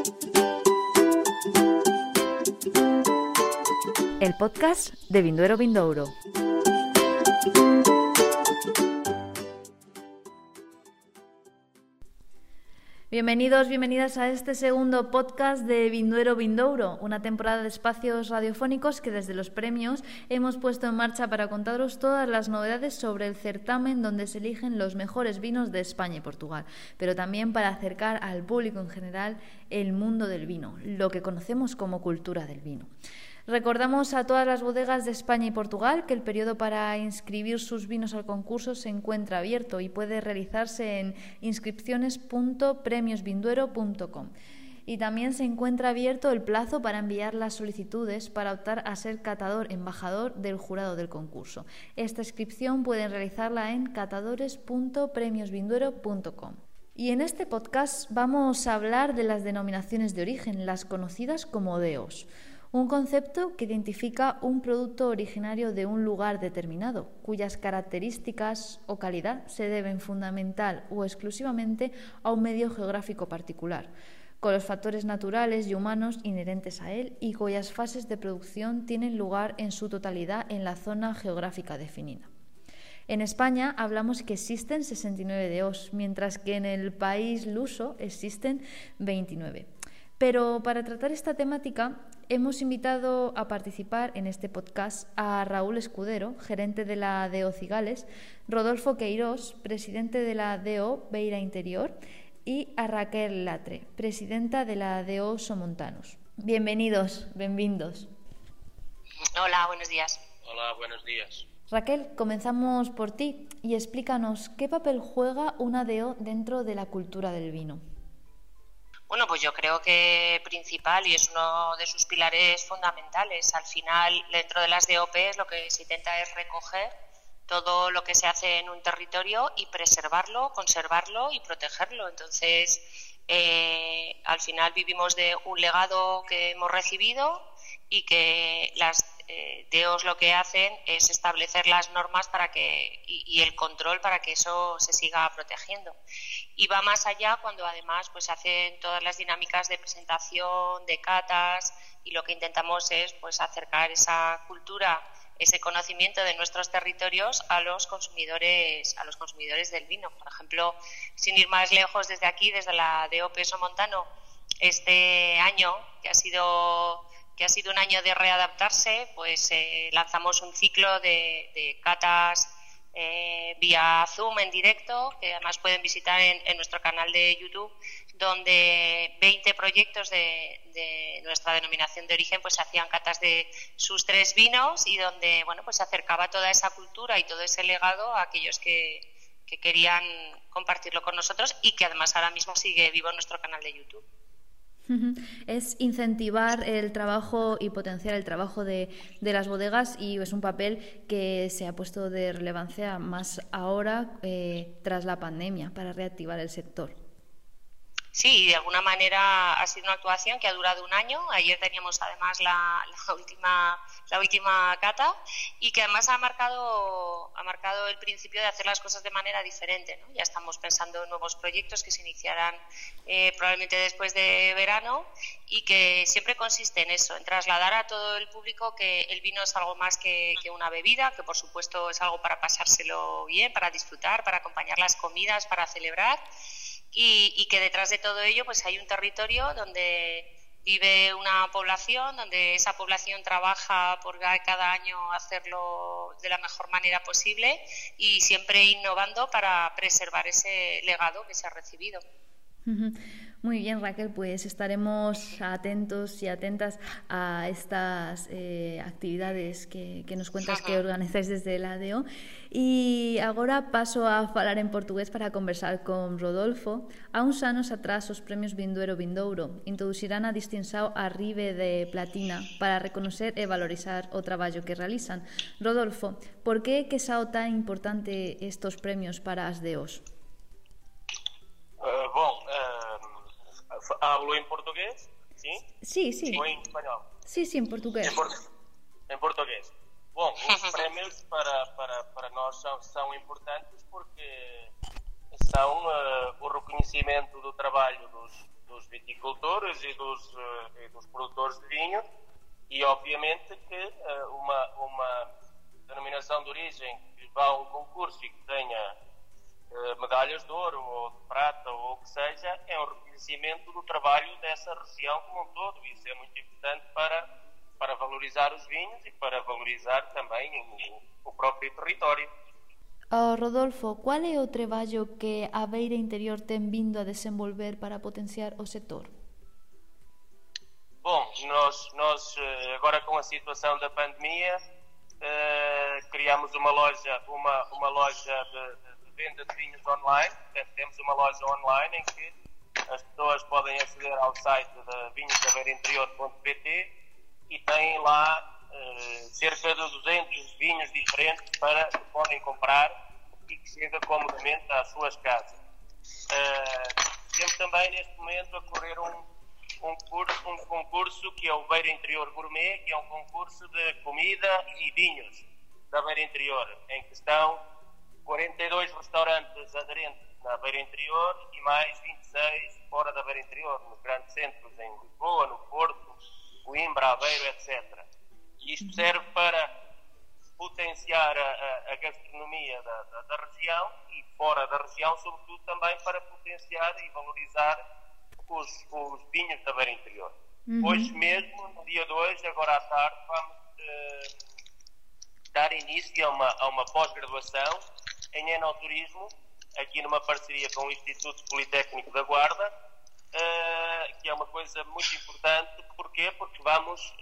El podcast de Vinduero Vindouro. Bienvenidos, bienvenidas a este segundo podcast de Vinduero Vindouro, una temporada de espacios radiofónicos que desde los premios hemos puesto en marcha para contaros todas las novedades sobre el certamen donde se eligen los mejores vinos de España y Portugal, pero también para acercar al público en general el mundo del vino, lo que conocemos como cultura del vino. Recordamos a todas las bodegas de España y Portugal que el periodo para inscribir sus vinos al concurso se encuentra abierto y puede realizarse en inscripciones.premiosvinduero.com. Y también se encuentra abierto el plazo para enviar las solicitudes para optar a ser catador embajador del jurado del concurso. Esta inscripción pueden realizarla en catadores.premiosvinduero.com. Y en este podcast vamos a hablar de las denominaciones de origen, las conocidas como DEOs. Un concepto que identifica un producto originario de un lugar determinado, cuyas características o calidad se deben fundamental o exclusivamente a un medio geográfico particular, con los factores naturales y humanos inherentes a él y cuyas fases de producción tienen lugar en su totalidad en la zona geográfica definida. En España hablamos que existen 69 DEOs, mientras que en el país luso existen 29. Pero para tratar esta temática hemos invitado a participar en este podcast a Raúl Escudero, gerente de la DEO Cigales, Rodolfo Queirós, presidente de la DEO Beira Interior, y a Raquel Latre, presidenta de la DEO Somontanos. Bienvenidos, benvindos. Hola, buenos días. Hola, buenos días. Raquel, comenzamos por ti y explícanos qué papel juega una DEO dentro de la cultura del vino. Bueno, pues yo creo que principal y es uno de sus pilares fundamentales. Al final, dentro de las DOP lo que se intenta es recoger todo lo que se hace en un territorio y preservarlo, conservarlo y protegerlo. Entonces, al final vivimos de un legado que hemos recibido y que las DEOs lo que hacen es establecer las normas para que y el control para que eso se siga protegiendo. Y va más allá cuando además pues hacen todas las dinámicas de presentación, de catas, y lo que intentamos es pues acercar esa cultura, ese conocimiento de nuestros territorios a los consumidores del vino. Por ejemplo, sin ir más lejos, desde aquí, desde la DOP Somontano, este año que ha sido un año de readaptarse, pues lanzamos un ciclo de catas vía Zoom en directo, que además pueden visitar en nuestro canal de YouTube, donde 20 proyectos de nuestra denominación de origen pues hacían catas de sus 3 vinos y donde pues se acercaba toda esa cultura y todo ese legado a aquellos que querían compartirlo con nosotros y que además ahora mismo sigue vivo en nuestro canal de YouTube. Es incentivar el trabajo y potenciar el trabajo de las bodegas, y es un papel que se ha puesto de relevancia más ahora tras la pandemia para reactivar el sector. Sí, de alguna manera ha sido una actuación que ha durado un año. Ayer teníamos además la última cata y que además ha marcado el principio de hacer las cosas de manera diferente, ¿no? Ya estamos pensando en nuevos proyectos que se iniciarán probablemente después de verano y que siempre consiste en eso, en trasladar a todo el público que el vino es algo más que una bebida, que por supuesto es algo para pasárselo bien, para disfrutar, para acompañar las comidas, para celebrar. Y que detrás de todo ello pues hay un territorio donde vive una población, donde esa población trabaja por cada año hacerlo de la mejor manera posible y siempre innovando para preservar ese legado que se ha recibido. Muy bien, Raquel, pues estaremos atentos y atentas a estas actividades que nos cuentas que organizáis desde la DEO. E agora paso a falar en portugués para conversar con Rodolfo. Há uns anos atrás, os premios Vinduero Vindouro introducirán a distinción a Ribe de Platina para reconocer e valorizar o traballo que realizan. Rodolfo, por que é que sao tan importante estos premios para as DEOs? Hablo en portugués, ¿sí? Sí. ¿O en español? Sí, en portugués. En portugués. Bom, os prémios para nós são importantes porque são o reconhecimento do trabalho dos dos viticultores e dos produtores de vinho, e obviamente que uma denominação de origem que vá a um concurso e que tenha medalhas de ouro ou de prata ou o que seja, é um reconhecimento do trabalho dessa região como um todo. Isso é muito importante para valorizar os vinhos e para valorizar também o próprio território. Rodolfo, qual é o trabalho que a Beira Interior tem vindo a desenvolver para potenciar o setor? Bom, nós agora com a situação da pandemia criamos uma loja de venda de vinhos online. Portanto, temos uma loja online em que as pessoas podem aceder ao site de vinhosdaveirinterior.pt e têm lá cerca de 200 vinhos diferentes que podem comprar e que chega comodamente às suas casas. Temos também neste momento a correr um concurso que é o Beira Interior Gourmet, que é um concurso de comida e vinhos da Beira Interior, em que estão 42 restaurantes aderentes na Beira Interior e mais 26 fora da Beira Interior, nos grandes centros em Lisboa, no Porto, Coimbra, Aveiro, etc. E isto serve para potenciar a gastronomia da região e fora da região, sobretudo também para potenciar e valorizar os vinhos da Beira Interior. Hoje mesmo, no dia de hoje, agora à tarde, vamos dar início a uma pós-graduação em enoturismo, aqui numa parceria com o Instituto Politécnico da Guarda, que é uma coisa muito importante. Porquê? Porque vamos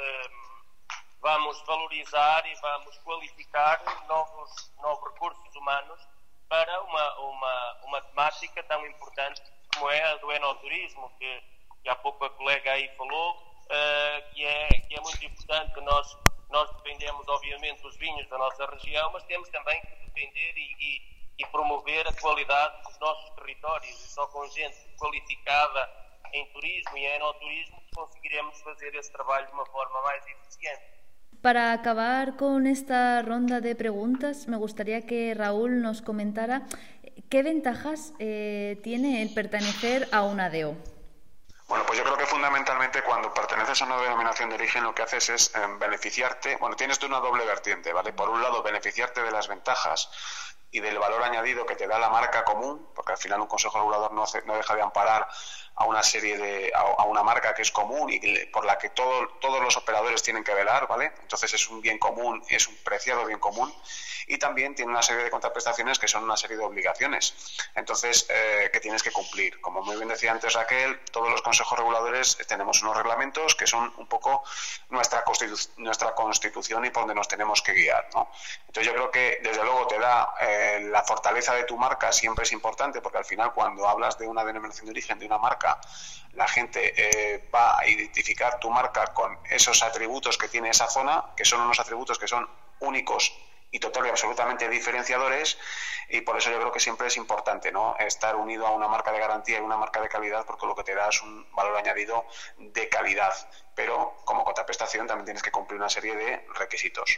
valorizar e vamos qualificar novos recursos humanos para uma temática tão importante como é a do enoturismo, que há pouco a colega aí falou, que é muito importante. Nós defendemos, obviamente, os vinhos da nossa região, mas temos também que defender e promover a qualidade dos nossos territórios. E só com gente qualificada em turismo e em enoturismo conseguiremos fazer esse trabalho de uma forma mais eficiente. Para acabar con esta ronda de preguntas, me gustaría que Raúl nos comentara qué ventajas tiene el pertenecer a una DO. Bueno, pues yo creo que fundamentalmente cuando perteneces a una denominación de origen lo que haces es beneficiarte, tienes una doble vertiente, ¿vale? Por un lado, beneficiarte de las ventajas y del valor añadido que te da la marca común, porque al final un consejo regulador no deja de amparar a una marca que es común y por la que todos los operadores tienen que velar, ¿vale? Entonces es un bien común, es un preciado bien común, y también tiene una serie de contraprestaciones que son una serie de obligaciones, entonces que tienes que cumplir. Como muy bien decía antes Raquel, todos los consejos reguladores tenemos unos reglamentos que son un poco nuestra constitución y por donde nos tenemos que guiar, ¿no? Entonces yo creo que desde luego te da la fortaleza de tu marca, siempre es importante, porque al final cuando hablas de una denominación de origen, de una marca, la gente va a identificar tu marca con esos atributos que tiene esa zona, que son unos atributos que son únicos y total y absolutamente diferenciadores, y por eso yo creo que siempre es importante, ¿no?, estar unido a una marca de garantía y una marca de calidad, porque lo que te da es un valor añadido de calidad, pero como contraprestación también tienes que cumplir una serie de requisitos.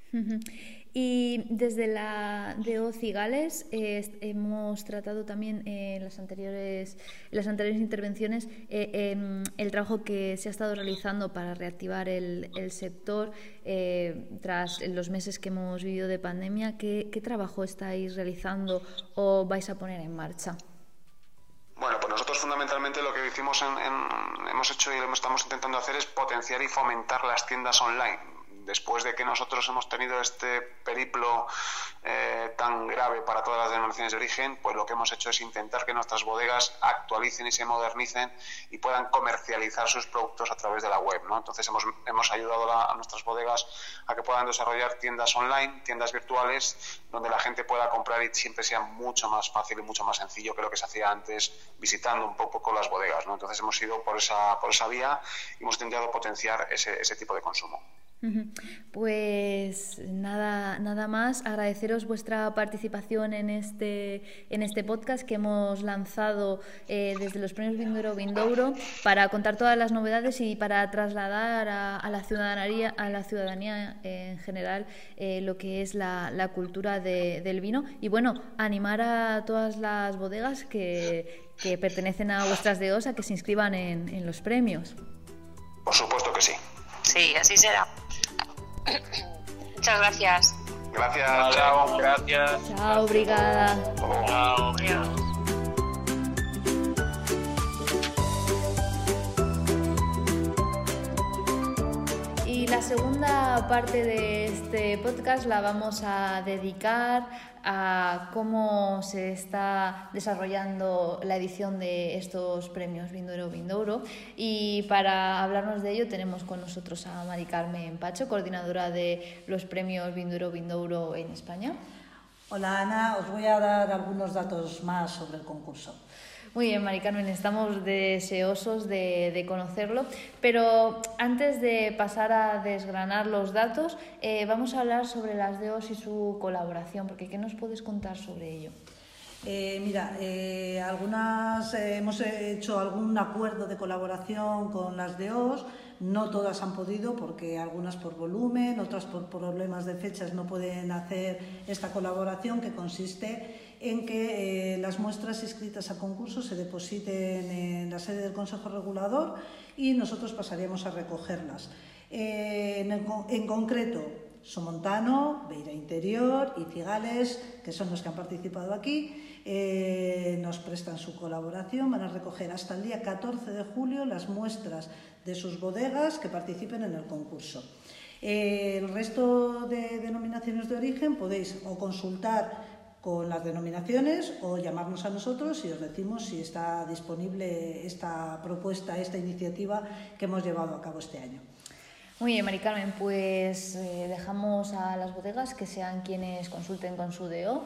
Y desde la DO Cigales hemos tratado también en las anteriores intervenciones el trabajo que se ha estado realizando para reactivar el sector tras los meses que hemos vivido de pandemia. ¿Qué trabajo estáis realizando o vais a poner en marcha? Bueno, pues nosotros fundamentalmente lo que hemos hecho y lo que estamos intentando hacer es potenciar y fomentar las tiendas online. Después de que nosotros hemos tenido este periplo tan grave para todas las denominaciones de origen, pues lo que hemos hecho es intentar que nuestras bodegas actualicen y se modernicen y puedan comercializar sus productos a través de la web, ¿no? Entonces hemos ayudado a nuestras bodegas a que puedan desarrollar tiendas online, tiendas virtuales, donde la gente pueda comprar y siempre sea mucho más fácil y mucho más sencillo que lo que se hacía antes visitando un poco las bodegas, ¿no? Entonces hemos ido por esa vía y hemos intentado potenciar ese tipo de consumo. Pues nada más, agradeceros vuestra participación en este podcast que hemos lanzado desde los premios Vinduero para contar todas las novedades y para trasladar a la ciudadanía en general lo que es la cultura del vino y bueno, animar a todas las bodegas que pertenecen a vuestras DOs a que se inscriban en los premios. Por supuesto que sí. Sí, así será. Muchas gracias. Gracias. Chao, gracias. Chao, obrigada. Chao. Adiós. Y la segunda parte de este podcast la vamos a dedicar a cómo se está desarrollando la edición de estos premios Vinduero. Y para hablarnos de ello tenemos con nosotros a Mari Carmen Pacho, coordinadora de los premios Vinduero en España. Hola Ana, os voy a dar algunos datos más sobre el concurso. Muy bien, Mari Carmen, estamos deseosos de conocerlo, pero antes de pasar a desgranar los datos, vamos a hablar sobre las DOs y su colaboración, porque ¿qué nos puedes contar sobre ello? Algunas hemos hecho algún acuerdo de colaboración con las DOs, no todas han podido porque algunas por volumen, otras por problemas de fechas no pueden hacer esta colaboración que consiste en que las muestras inscritas a concurso se depositen en la sede del Consejo Regulador y nosotros pasaríamos a recogerlas. En concreto, Somontano, Beira Interior y Cigales, que son los que han participado aquí, nos prestan su colaboración, van a recoger hasta el día 14 de julio las muestras de sus bodegas que participen en el concurso. El resto de denominaciones de origen podéis o consultar con las denominaciones o llamarnos a nosotros y os decimos si está disponible esta propuesta, esta iniciativa que hemos llevado a cabo este año. Muy bien, Mari Carmen, pues dejamos a las bodegas que sean quienes consulten con su DO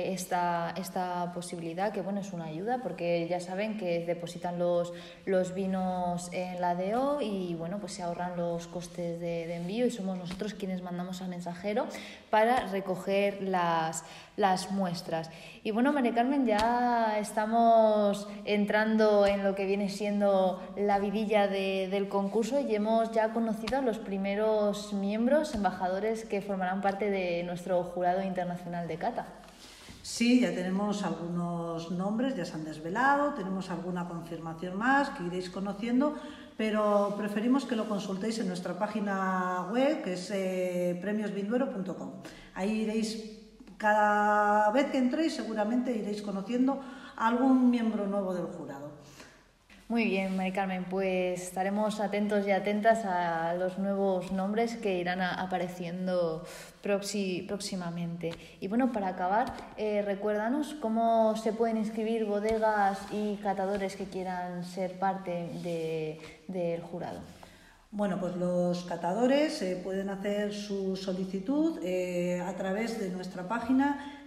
esta posibilidad, que bueno, es una ayuda porque ya saben que depositan los vinos en la DO y bueno, pues se ahorran los costes de envío y somos nosotros quienes mandamos al mensajero para recoger las muestras. Y bueno, Mari Carmen, ya estamos entrando en lo que viene siendo la vidilla del concurso y hemos ya conocido a los primeros miembros, embajadores que formarán parte de nuestro jurado internacional de cata. Sí, ya tenemos algunos nombres, ya se han desvelado, tenemos alguna confirmación más que iréis conociendo, pero preferimos que lo consultéis en nuestra página web, que es premiosvinduero.com. Ahí iréis, cada vez que entréis, seguramente iréis conociendo a algún miembro nuevo del jurado. Muy bien, Mari Carmen, pues estaremos atentos y atentas a los nuevos nombres que irán apareciendo próximamente. Y bueno, para acabar, recuérdanos cómo se pueden inscribir bodegas y catadores que quieran ser parte del jurado. Bueno, pues los catadores pueden hacer su solicitud a través de nuestra página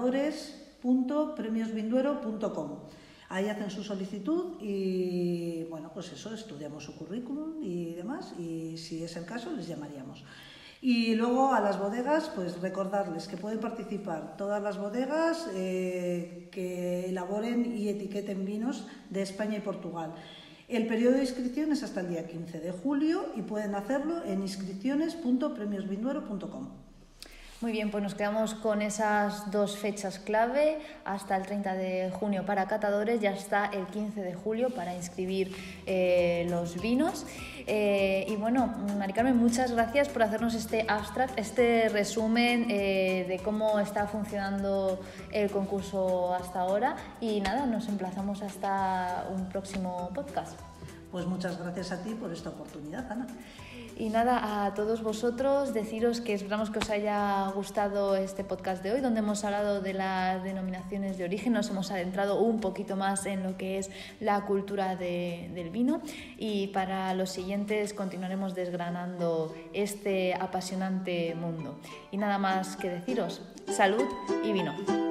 catadores.premiosvinduero.com. Ahí hacen su solicitud y, bueno, pues eso, estudiamos su currículum y demás y si es el caso les llamaríamos. Y luego a las bodegas, pues recordarles que pueden participar todas las bodegas que elaboren y etiqueten vinos de España y Portugal. El periodo de inscripción es hasta el día 15 de julio y pueden hacerlo en inscripciones.premiosvinduero.com. Muy bien, pues nos quedamos con esas dos fechas clave, hasta el 30 de junio para catadores y hasta el 15 de julio para inscribir los vinos. Y bueno, Mari Carmen, muchas gracias por hacernos este abstract, este resumen de cómo está funcionando el concurso hasta ahora. Y nada, nos emplazamos hasta un próximo podcast. Pues muchas gracias a ti por esta oportunidad, Ana. Y nada, a todos vosotros deciros que esperamos que os haya gustado este podcast de hoy, donde hemos hablado de las denominaciones de origen, nos hemos adentrado un poquito más en lo que es la cultura del vino y para los siguientes continuaremos desgranando este apasionante mundo. Y nada más que deciros, salud y vino.